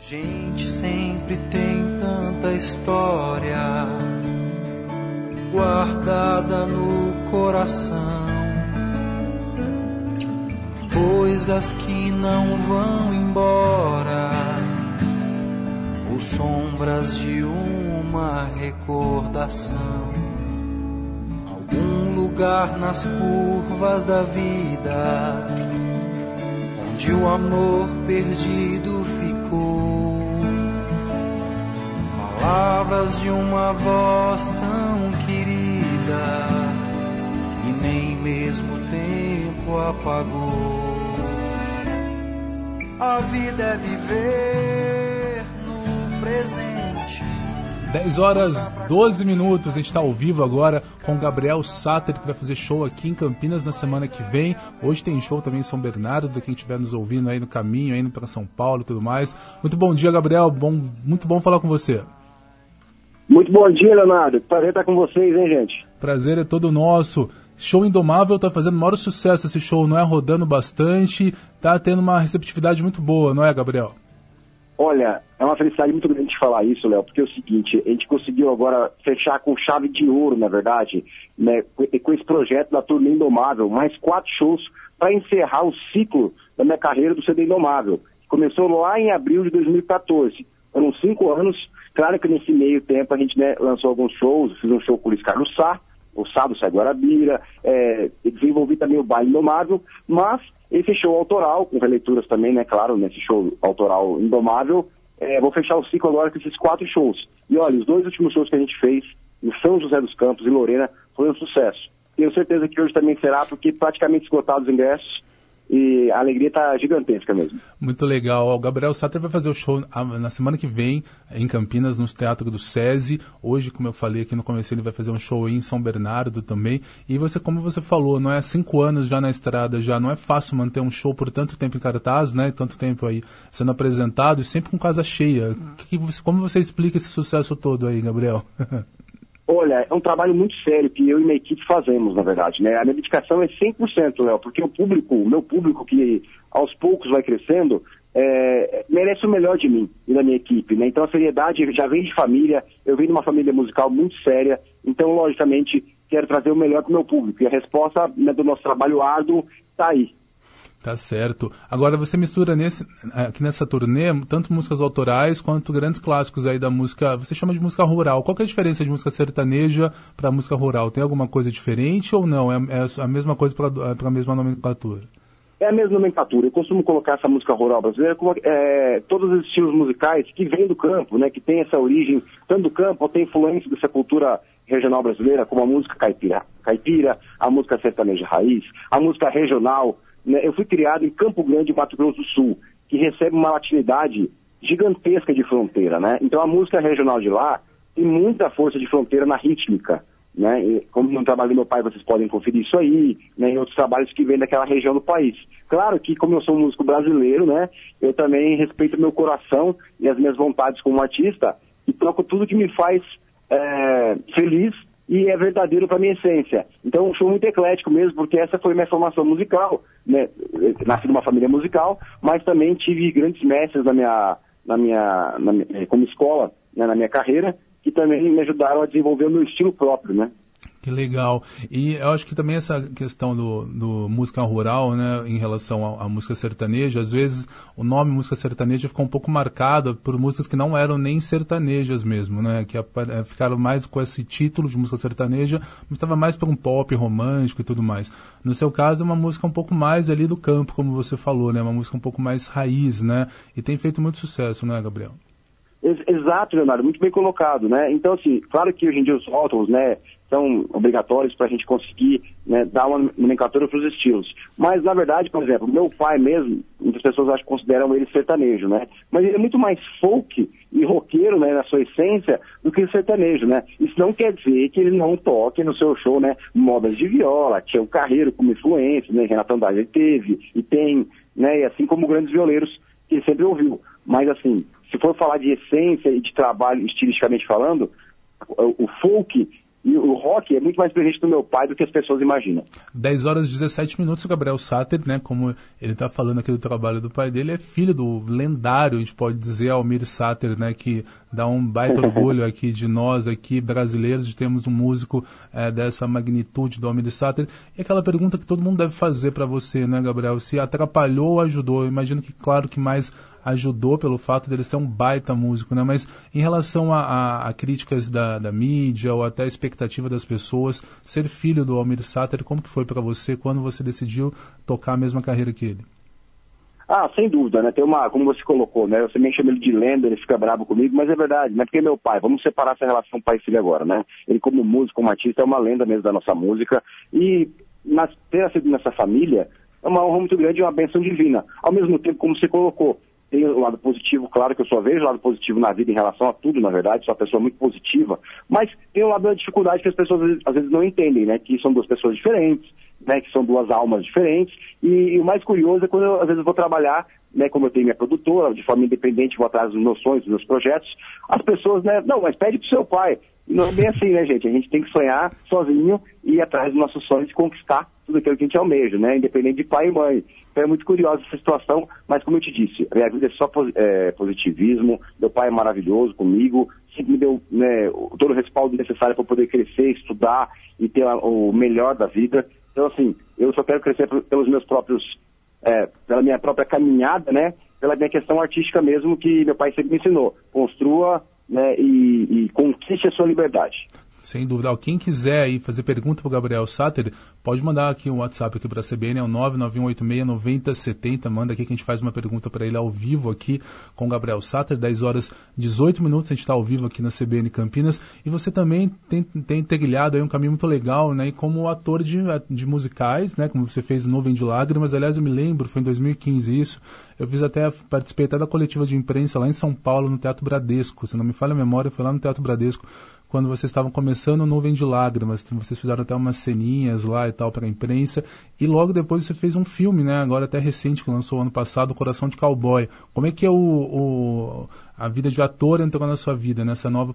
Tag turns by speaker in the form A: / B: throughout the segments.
A: Gente sempre tem tanta história guardada no coração, coisas que não vão embora, ou sombras de uma recordação. Algum lugar nas curvas da vida, onde o amor perdido ficou. Palavras de uma voz tão querida, e nem mesmo o tempo apagou. A vida é viver no presente.
B: 10 horas 12 minutos, a gente está ao vivo agora com o Gabriel Sater, que vai fazer show aqui em Campinas na semana que vem. Hoje tem show também em São Bernardo, de quem estiver nos ouvindo aí no caminho, indo para São Paulo e tudo mais. Muito bom dia, Gabriel, muito bom falar com você.
C: Muito bom dia, Leonardo. Prazer estar com vocês, hein, gente?
B: Prazer é todo nosso. Show Indomável tá fazendo o maior sucesso esse show, não é? Rodando bastante, tá tendo uma receptividade muito boa, não é, Gabriel?
C: Olha, é uma felicidade muito grande de falar isso, Léo, porque é o seguinte, a gente conseguiu agora fechar com chave de ouro, na verdade, né, com esse projeto da Turnê Indomável, mais 4 shows para encerrar o ciclo da minha carreira do CD Indomável, que começou lá em abril de 2014. Foram 5 anos, claro que nesse meio tempo a gente, né, lançou alguns shows, fiz um show com o Luiz Carlos Sá, o Sá do Sai Guarabira, desenvolvi também o Baile Indomável, mas esse show autoral, com releituras também, né, claro, nesse show autoral Indomável, vou fechar o ciclo agora com esses 4 shows. E olha, os 2 últimos shows que a gente fez, em São José dos Campos e Lorena, foi um sucesso. Tenho certeza que hoje também será, porque praticamente esgotados os ingressos, e a alegria está gigantesca mesmo.
B: Muito legal. O Gabriel Sater vai fazer o show na semana que vem em Campinas, no Teatro do SESI. Hoje, como eu falei aqui no começo, ele vai fazer um show aí em São Bernardo também. E você, como você falou, não é 5 anos já na estrada, já não é fácil manter um show por tanto tempo em cartaz, né? Tanto tempo aí sendo apresentado e sempre com casa cheia. Como você explica esse sucesso todo aí, Gabriel?
C: Olha, é um trabalho muito sério que eu e minha equipe fazemos, na verdade, né? A minha dedicação é 100%, Léo, porque o meu público, que aos poucos vai crescendo, merece o melhor de mim e da minha equipe, né? Então a seriedade já vem de família, eu venho de uma família musical muito séria, então, logicamente, quero trazer o melhor para o meu público. E a resposta, né, do nosso trabalho árduo está aí.
B: Tá certo. Agora você mistura aqui nessa turnê tanto músicas autorais quanto grandes clássicos aí da música, você chama de música rural. Qual que é a diferença de música sertaneja para música rural? Tem alguma coisa diferente ou não? É a mesma coisa para a mesma nomenclatura?
C: É a mesma nomenclatura. Eu costumo colocar essa música rural brasileira como todos os estilos musicais que vêm do campo, né, que tem essa origem tanto do campo ou tem influência dessa cultura regional brasileira, como a música caipira, a música sertaneja raiz, a música regional. Eu fui criado em Campo Grande, Mato Grosso do Sul, que recebe uma latinidade gigantesca de fronteira, né? Então a música regional de lá tem muita força de fronteira na rítmica, né? E, como no trabalho do meu pai, vocês podem conferir isso aí, né? Em outros trabalhos que vêm daquela região do país. Claro que, como eu sou um músico brasileiro, né? Eu também respeito o meu coração e as minhas vontades como artista e troco tudo que me faz feliz e é verdadeiro para minha essência. Então, um show muito eclético mesmo, porque essa foi minha formação musical, né? Eu nasci numa família musical, mas também tive grandes mestres como escola, né, na minha carreira, que também me ajudaram a desenvolver o meu estilo próprio, né?
B: Que legal. E eu acho que também essa questão do música rural, né, em relação à música sertaneja, às vezes o nome música sertaneja ficou um pouco marcado por músicas que não eram nem sertanejas mesmo, né, que ficaram mais com esse título de música sertaneja, mas estava mais para um pop romântico e tudo mais. No seu caso, é uma música um pouco mais ali do campo, como você falou, né, uma música um pouco mais raiz, né, e tem feito muito sucesso, né, Gabriel?
C: Exato, Leonardo, muito bem colocado, né? Então, assim, claro que hoje em dia os rótulos, né, são obrigatórios para a gente conseguir, né, dar uma nomenclatura para os estilos. Mas, na verdade, por exemplo, meu pai mesmo, muitas pessoas acho que consideram ele sertanejo, né? Mas ele é muito mais folk e roqueiro, né, na sua essência, do que sertanejo, né? Isso não quer dizer que ele não toque no seu show, né, modas de viola, Tião Carreiro como influência, né, Renato Andrade ele teve e tem, né, e assim como grandes violeiros que ele sempre ouviu. Mas, assim, se for falar de essência e de trabalho estilisticamente falando, o folk E o rock é muito mais presente do meu pai do que as pessoas imaginam.
B: 10 horas e 17 minutos, o Gabriel Sater, né, como ele está falando aqui do trabalho do pai dele, é filho do lendário, a gente pode dizer, Almir Sater, né, que dá um baita orgulho aqui de nós, aqui brasileiros, de termos um músico dessa magnitude do Almir Sater. E aquela pergunta que todo mundo deve fazer para você, né, Gabriel, se atrapalhou ou ajudou? Eu imagino que, claro, que mais ajudou pelo fato dele ser um baita músico, né? Mas em relação a críticas da mídia ou até a expectativa das pessoas, ser filho do Almir Sater, como que foi para você quando você decidiu tocar a mesma carreira que ele?
C: Ah, sem dúvida, né? Tem como você colocou, né? Você me chama ele de lenda, ele fica bravo comigo, mas é verdade, né? Porque meu pai, vamos separar essa relação pai e filho agora, né? Ele como músico, como artista, é uma lenda mesmo da nossa música e ter nascido nessa família é uma honra muito grande e uma bênção divina. Ao mesmo tempo, como você colocou, tem o lado positivo, claro que eu só vejo o lado positivo na vida em relação a tudo, na verdade, sou uma pessoa muito positiva, mas tem o lado da dificuldade que as pessoas às vezes não entendem, né? Que são duas pessoas diferentes, né? Que são duas almas diferentes, e o mais curioso é quando eu, às vezes, vou trabalhar, né? Como eu tenho minha produtora, de forma independente, vou atrás dos meus sonhos, dos meus projetos, as pessoas, né? Não, mas pede pro seu pai. E não é bem assim, né, gente? A gente tem que sonhar sozinho e ir atrás dos nossos sonhos e conquistar tudo aquilo que a gente almeja, né? Independente de pai e mãe. Então é muito curiosa essa situação, mas como eu te disse, a minha vida é só positivismo, meu pai é maravilhoso comigo, sempre me deu, né, todo o respaldo necessário para poder crescer, estudar e ter o melhor da vida. Então, assim, eu só quero crescer pelos meus próprios, pela minha própria caminhada, né? Pela minha questão artística mesmo, que meu pai sempre me ensinou. Construa, né, e conquiste a sua liberdade.
B: Sem dúvida. Quem quiser aí fazer pergunta para o Gabriel Sater, pode mandar aqui um WhatsApp aqui para a CBN, é o 991869070. Manda aqui que a gente faz uma pergunta para ele ao vivo aqui com o Gabriel Sater. 10 horas 18 minutos, a gente está ao vivo aqui na CBN Campinas. E você também tem trilhado aí um caminho muito legal, né? E como ator de musicais, né? Como você fez Nuvem de Lágrimas. Aliás, eu me lembro, foi em 2015 isso. Eu participei até da coletiva de imprensa lá em São Paulo, no Teatro Bradesco. Se não me falha a memória, foi lá no Teatro Bradesco, quando vocês estavam começando Nuvem de Lágrimas. Vocês fizeram até umas ceninhas lá e tal para a imprensa. E logo depois você fez um filme, né? Agora até recente, que lançou ano passado, Coração de Cowboy. Como é que a vida de ator entrou na sua vida, nessa nova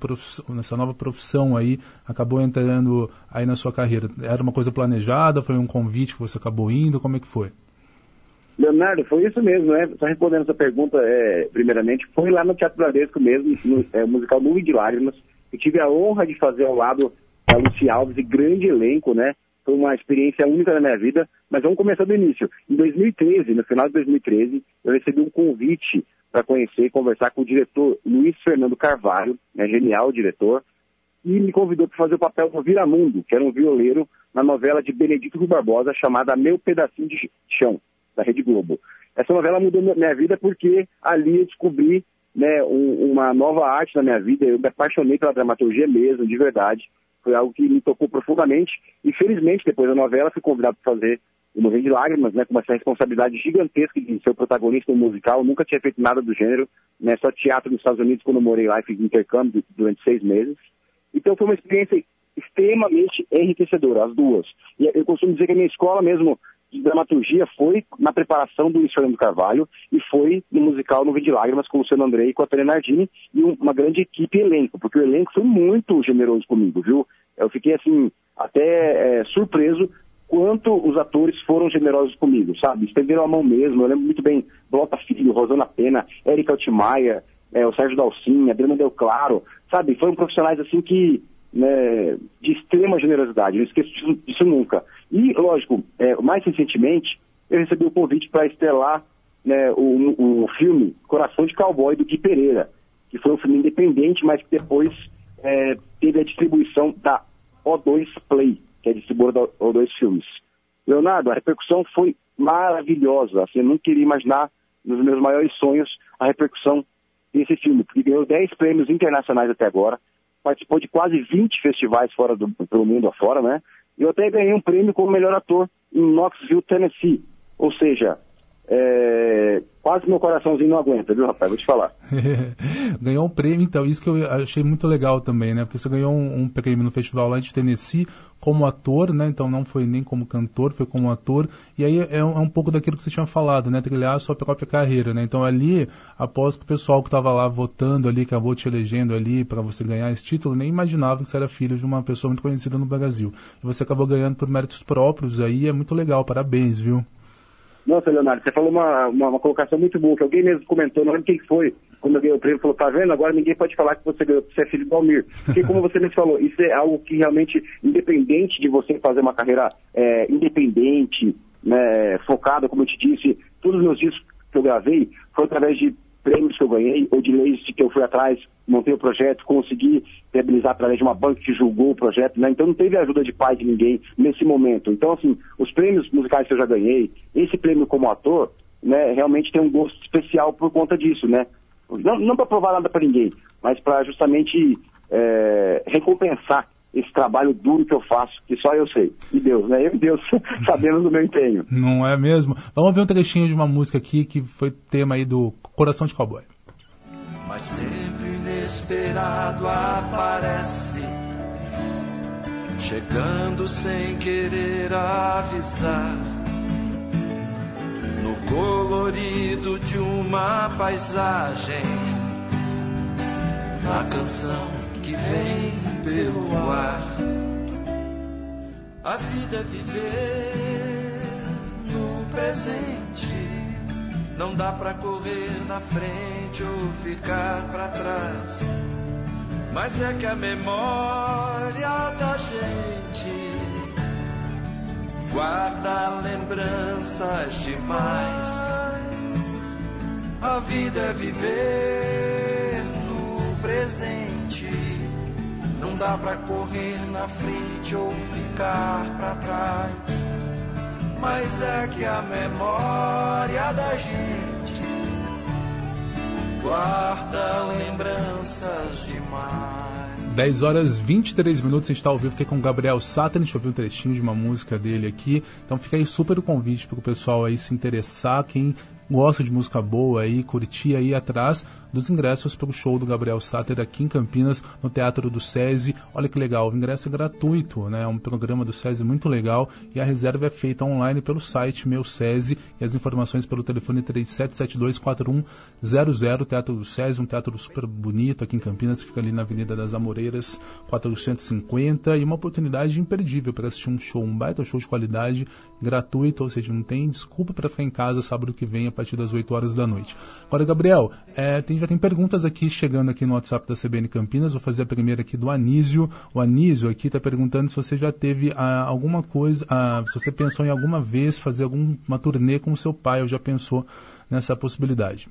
B: profissão aí, acabou entrando aí na sua carreira? Era uma coisa planejada? Foi um convite que você acabou indo? Como é que foi?
C: Leonardo, foi isso mesmo, né? Só respondendo essa pergunta, primeiramente, foi lá no Teatro Bradesco mesmo, no musical Nuvem de Lágrimas. Eu tive a honra de fazer ao lado da Lucy Alves e grande elenco, né? Foi uma experiência única na minha vida, mas vamos começar do início. Em 2013, no final de 2013, eu recebi um convite para conhecer e conversar com o diretor Luiz Fernando Carvalho, né? Genial diretor, e me convidou para fazer o papel do Viramundo, que era um violeiro na novela de Benedito Rui Barbosa, chamada Meu Pedacinho de Chão, da Rede Globo. Essa novela mudou minha vida porque ali eu descobri, né, uma nova arte na minha vida. Eu me apaixonei pela dramaturgia mesmo, de verdade. Foi algo que me tocou profundamente e, felizmente, depois da novela, fui convidado para fazer o Nuvem de Lágrimas, né, com essa responsabilidade gigantesca de ser o protagonista no musical. Eu nunca tinha feito nada do gênero, né, só teatro nos Estados Unidos quando eu morei lá e fiz intercâmbio durante 6 meses. Então foi uma experiência extremamente enriquecedora, as duas. E eu costumo dizer que a minha escola mesmo de dramaturgia foi na preparação do Luiz Fernando Carvalho e foi no musical Nuvem de Lágrimas com o Luciano Andrei e com a Tânia Nardini e uma grande equipe e elenco, porque o elenco foi muito generoso comigo, viu? Eu fiquei, assim, até surpreso quanto os atores foram generosos comigo, sabe? Estenderam a mão mesmo. Eu lembro muito bem Blota Filho, Rosana Pena, Érica Altmayer, o Sérgio Dalcin, Adriana Del Claro, sabe? Foram profissionais, assim, que, né, de extrema generosidade. Eu não esqueço disso nunca. E, lógico, mais recentemente, eu recebi o convite para estrelar, né, o filme Coração de Cowboy, do Gui Pereira, que foi um filme independente, mas que depois teve a distribuição da O2 Play, que é a distribuidora da O2 Filmes. Leonardo, a repercussão foi maravilhosa. Assim, eu não queria imaginar, nos meus maiores sonhos, a repercussão desse filme, porque ganhou 10 prêmios internacionais até agora, participou de quase 20 festivais pelo mundo afora, né? Eu até ganhei um prêmio como melhor ator em Knoxville, Tennessee. Ou seja, quase meu coraçãozinho não aguenta, viu, rapaz? Vou te falar.
B: Ganhou um prêmio, então, isso que eu achei muito legal também, né? Porque você ganhou um prêmio no festival lá de Tennessee como ator, né? Então não foi nem como cantor, foi como ator. E aí é um pouco daquilo que você tinha falado, né? Trilhar a sua própria carreira, né? Então ali, após que o pessoal que estava lá votando ali, acabou te elegendo ali para você ganhar esse título, nem imaginava que você era filho de uma pessoa muito conhecida no Brasil. E você acabou ganhando por méritos próprios, aí é muito legal, parabéns, viu?
C: Nossa, Leonardo, você falou uma colocação muito boa, que alguém mesmo comentou, não lembro quem foi, quando eu ganhei o prêmio, falou, tá vendo, agora ninguém pode falar que você ganhou, que você é filho do Almir. Porque como você mesmo falou, isso é algo que realmente, independente de você fazer uma carreira independente, né, focada, como eu te disse, todos os meus discos que eu gravei foi através de prêmios que eu ganhei, ou de leis que eu fui atrás, montei o projeto, consegui viabilizar através de uma banca que julgou o projeto, né? Então não teve ajuda de pai de ninguém nesse momento. Então, assim, os prêmios musicais que eu já ganhei, esse prêmio como ator, né, realmente tem um gosto especial por conta disso, né? Não para provar nada para ninguém, mas para justamente recompensar esse trabalho duro que eu faço, que só eu sei. E Deus, né? Eu e Deus sabendo do meu empenho.
B: Não é mesmo? Vamos ver um trechinho de uma música aqui que foi tema aí do Coração de Cowboy.
A: Mas sempre inesperado aparece, chegando sem querer avisar, no colorido de uma paisagem, na canção que vem pelo ar. A vida é viver no presente, não dá pra correr na frente ou ficar pra trás, mas é que a memória da gente guarda lembranças demais. A vida é viver no presente, não dá pra correr na frente ou ficar pra trás, mas é que a memória da gente guarda lembranças demais.
B: 10 horas 23 minutos, a gente está ao vivo aqui com o Gabriel Sater, a gente ouviu um trechinho de uma música dele aqui, então fica aí super o convite para o pessoal aí se interessar, quem gosta de música boa aí, curtir aí atrás dos ingressos para o show do Gabriel Sater aqui em Campinas, no Teatro do SESI. Olha que legal, o ingresso é gratuito, né? É um programa do SESI muito legal e a reserva é feita online pelo site Meu SESI e as informações pelo telefone 37724100. Teatro do SESI, um teatro super bonito aqui em Campinas, fica ali na Avenida das Amoreiras 450 e uma oportunidade imperdível para assistir um show, um baita show de qualidade, gratuito, ou seja, não tem desculpa para ficar em casa sábado que vem a partir das 8 horas da noite. Agora, Gabriel, já tem perguntas aqui chegando aqui no WhatsApp da CBN Campinas. Vou fazer a primeira aqui do Anísio. O Anísio aqui está perguntando se você já teve alguma coisa, se você pensou em alguma vez fazer alguma turnê com o seu pai, ou já pensou nessa possibilidade?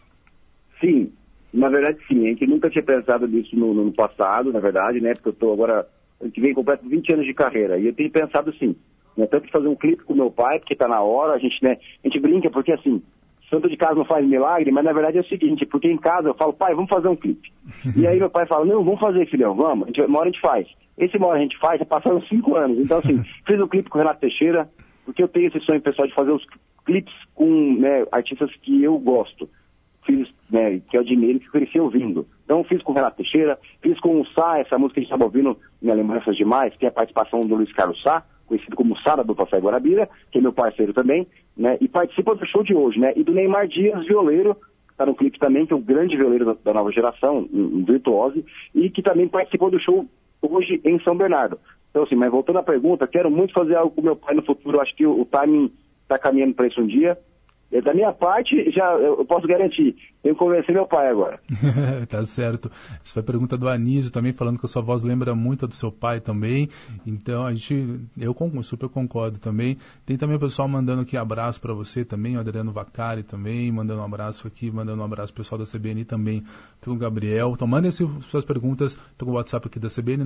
C: Sim, na verdade sim. A gente nunca tinha pensado nisso no passado, na verdade, né? Porque eu estou agora, a gente vem completo 20 anos de carreira, e eu tenho pensado sim, né? Tanto que fazer um clipe com meu pai, porque está na hora, a gente brinca, porque assim, santo de casa não faz milagre, mas na verdade é o seguinte, porque em casa eu falo, pai, vamos fazer um clipe. E aí meu pai fala, não, vamos fazer, filhão, vamos, uma hora a gente faz. Uma hora a gente faz, já passaram 5 anos. Então assim, fiz um clipe com o Renato Teixeira, porque eu tenho esse sonho pessoal de fazer os clipes com, né, artistas que eu gosto. Fiz, né, que eu admiro, que eu cresci ouvindo. Então fiz com o Renato Teixeira, fiz com o Sá, essa música que a gente estava ouvindo, Minha Lembranças Demais, que é a participação do Luiz Carlos Sá, conhecido como Sá da dupla Sá e Guarabira, que é meu parceiro também, né, e participa do show de hoje, né, e do Neymar Dias, violeiro, que tá no clipe também, que é um grande violeiro da nova geração, um virtuose, e que também participou do show hoje em São Bernardo. Então assim, mas voltando à pergunta, quero muito fazer algo com meu pai no futuro, acho que o timing está caminhando para isso um dia. Da minha parte, eu posso garantir, tenho que convencer meu pai agora.
B: Tá certo. Essa foi a pergunta do Anísio também, falando que a sua voz lembra muito a do seu pai também. Então, eu super concordo também. Tem também o pessoal mandando aqui abraço para você também, o Adriano Vacari também, mandando um abraço aqui, mandando um abraço pro pessoal da CBN também, pro Gabriel. Então, mandem suas perguntas pelo WhatsApp aqui da CBN,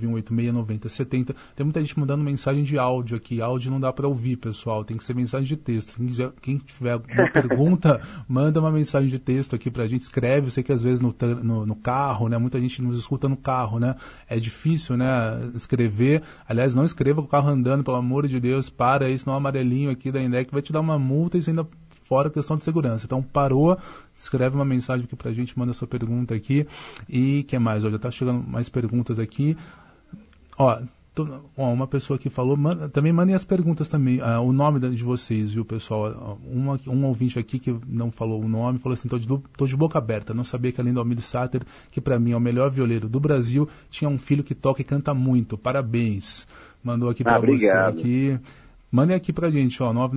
B: 991869070. Tem muita gente mandando mensagem de áudio aqui. Áudio não dá para ouvir, pessoal. Tem que ser mensagem de texto. Quem tiver uma pergunta, manda uma mensagem de texto aqui pra gente, escreve. Eu sei que às vezes no carro, né, muita gente nos escuta no carro, né, é difícil, né, escrever. Aliás, não escreva com o carro andando, pelo amor de Deus, para aí, senão o amarelinho aqui da INDEC vai te dar uma multa e você ainda fora a questão de segurança. Então, parou, escreve uma mensagem aqui pra gente, manda sua pergunta aqui. E o que mais? Já tá chegando mais perguntas aqui. Uma pessoa aqui falou, também mandem as perguntas também, o nome de vocês, viu, pessoal? Um ouvinte aqui que não falou o nome, falou assim, tô de boca aberta, não sabia que além do Almir Sater, que para mim é o melhor violeiro do Brasil, tinha um filho que toca e canta muito, parabéns. Mandou aqui para você aqui. Mandem aqui pra gente,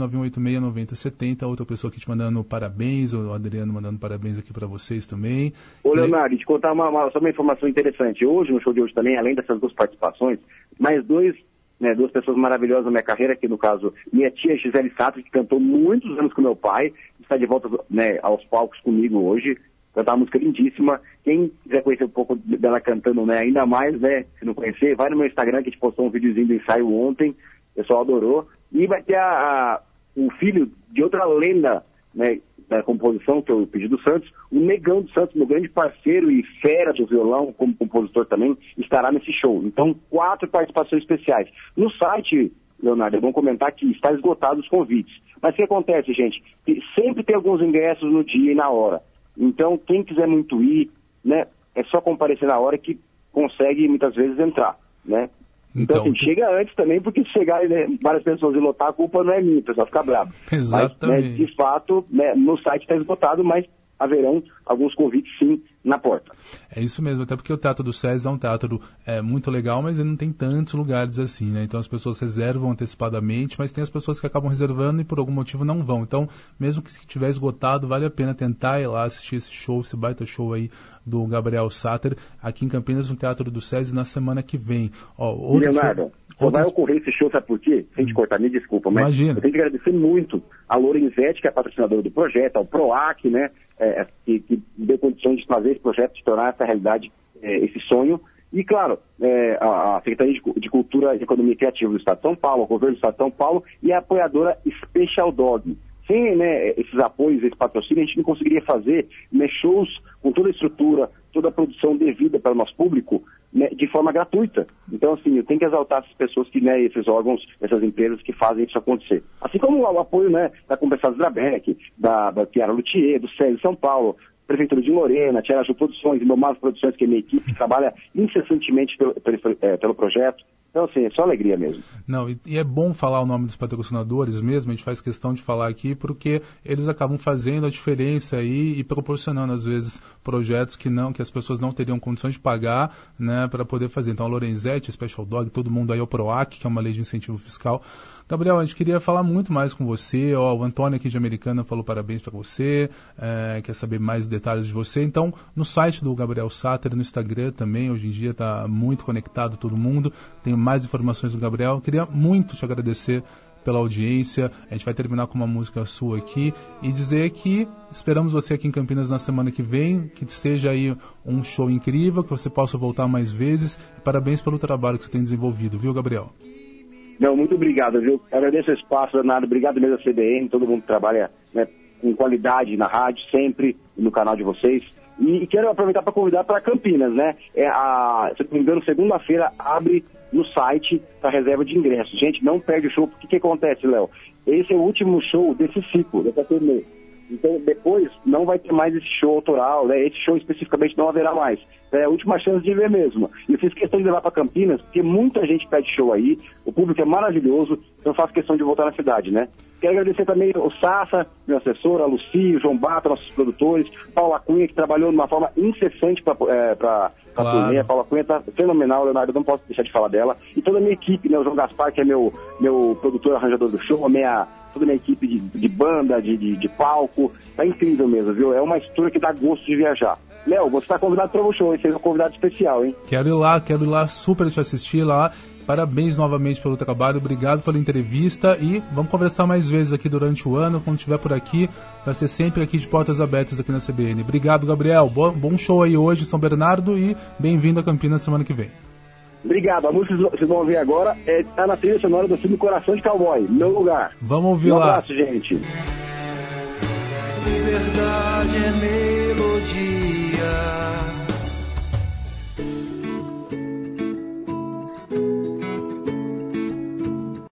B: 991869070, outra pessoa aqui te mandando parabéns, o Adriano mandando parabéns aqui pra vocês também.
C: Ô, Leonardo, te contar só uma informação interessante. Hoje, no show de hoje também, além dessas 2 participações, mais 2 pessoas maravilhosas na minha carreira, que no caso, minha tia Gisele Sater, que cantou muitos anos com meu pai, está de volta aos palcos comigo hoje, cantar uma música lindíssima. Quem quiser conhecer um pouco dela cantando, ainda mais, se não conhecer, vai no meu Instagram, que a gente postou um videozinho do ensaio ontem, o pessoal adorou. E vai ter o filho de outra lenda, da composição, que é o Pedido Santos, o Negão dos Santos, meu grande parceiro e fera do violão, como compositor também, estará nesse show. Então, 4 participações especiais. No site, Leonardo, é bom comentar que está esgotado os convites. Mas o que acontece, gente? Sempre tem alguns ingressos no dia e na hora. Então, quem quiser muito ir, é só comparecer na hora que consegue, muitas vezes, entrar, Então, assim, chega antes também, porque se chegar várias pessoas e lotar, a culpa não é minha, o pessoal fica bravo.
B: Exatamente.
C: Mas, de fato, no site está esgotado, mas haverão alguns convites, sim, na porta.
B: É isso mesmo, até porque o Teatro do SESI é um teatro muito legal, mas ele não tem tantos lugares assim, Então as pessoas reservam antecipadamente, mas tem as pessoas que acabam reservando e por algum motivo não vão. Então, mesmo que estiver esgotado, vale a pena tentar ir lá assistir esse baita show aí do Gabriel Sater, aqui em Campinas, no Teatro do SESI, na semana que vem.
C: Leonardo, só vai ocorrer esse show, sabe por quê? Sem te cortar, me desculpa, mas
B: imagina.
C: Eu tenho que agradecer muito a Lorenzetti, que é a patrocinadora do projeto, ao PROAC, que deu condições de fazer esse projeto, de tornar essa realidade, esse sonho. E, claro, a Secretaria de Cultura e Economia Criativa do Estado de São Paulo, o Governo do Estado de São Paulo e a apoiadora Special Dog. Sem esses apoios, esse patrocínio, a gente não conseguiria fazer shows com toda a estrutura, toda a produção devida para o nosso público, de forma gratuita. Então, assim, eu tenho que exaltar essas pessoas, esses órgãos, essas empresas que fazem isso acontecer. Assim como o apoio da Compensados Drabeck, da Chiara Luthier, do SESI São Paulo, Prefeitura de Lorena, Tiaraju Produções, Indomável Produções, que é minha equipe, que trabalha incessantemente pelo projeto. Então, assim, é só alegria mesmo.
B: Não, e é bom falar o nome dos patrocinadores mesmo, a gente faz questão de falar aqui, porque eles acabam fazendo a diferença aí e proporcionando, às vezes, projetos que as pessoas não teriam condições de pagar, para poder fazer. Então, a Lorenzetti, a Special Dog, todo mundo aí, o PROAC, que é uma lei de incentivo fiscal. Gabriel, a gente queria falar muito mais com você, o Antônio aqui de Americana falou parabéns para você, quer saber mais detalhes de você. Então, no site do Gabriel Sater, no Instagram também, hoje em dia está muito conectado todo mundo, tem mais informações do Gabriel. Queria muito te agradecer pela audiência. A gente vai terminar com uma música sua aqui e dizer que esperamos você aqui em Campinas na semana que vem, que seja aí um show incrível, que você possa voltar mais vezes. Parabéns pelo trabalho que você tem desenvolvido, viu, Gabriel?
C: Não, muito obrigado, viu? Agradeço o espaço, Leonardo. Obrigado mesmo a CBN, todo mundo que trabalha com qualidade na rádio, sempre no canal de vocês. E quero aproveitar para convidar para Campinas, se não me engano, segunda-feira abre no site para reserva de ingressos. Gente, não perde o show, porque o que acontece, Léo? Esse é o último show desse ciclo, dessa turnê. Então, depois, não vai ter mais esse show autoral, Esse show especificamente não haverá mais. É a última chance de ver mesmo. E eu fiz questão de levar para Campinas, porque muita gente pede show aí, o público é maravilhoso, então eu faço questão de voltar na cidade, Quero agradecer também o Sassa, meu assessor, a Lucy, o João Bata, nossos produtores, Paula Cunha, que trabalhou de uma forma incessante para a turnê. A Paula Cunha está fenomenal, Leonardo, eu não posso deixar de falar dela. E toda a minha equipe, o João Gaspar, que é meu produtor, arranjador do show, toda a minha equipe de banda, de palco, tá incrível mesmo, viu? É uma estrutura que dá gosto de viajar. Léo, você está convidado para o show, esse é um convidado especial, hein?
B: Quero ir lá, super te assistir lá. Parabéns novamente pelo trabalho, obrigado pela entrevista e vamos conversar mais vezes aqui durante o ano, quando estiver por aqui, vai ser sempre aqui de portas abertas aqui na CBN. Obrigado, Gabriel, bom show aí hoje, São Bernardo, e bem-vindo a Campinas semana que vem.
C: Obrigado, a música que vocês vão ouvir agora está na trilha sonora do filme Coração de Cowboy, Meu Lugar.
B: Vamos ouvir lá.
C: Um abraço, gente.
A: Liberdade é melodia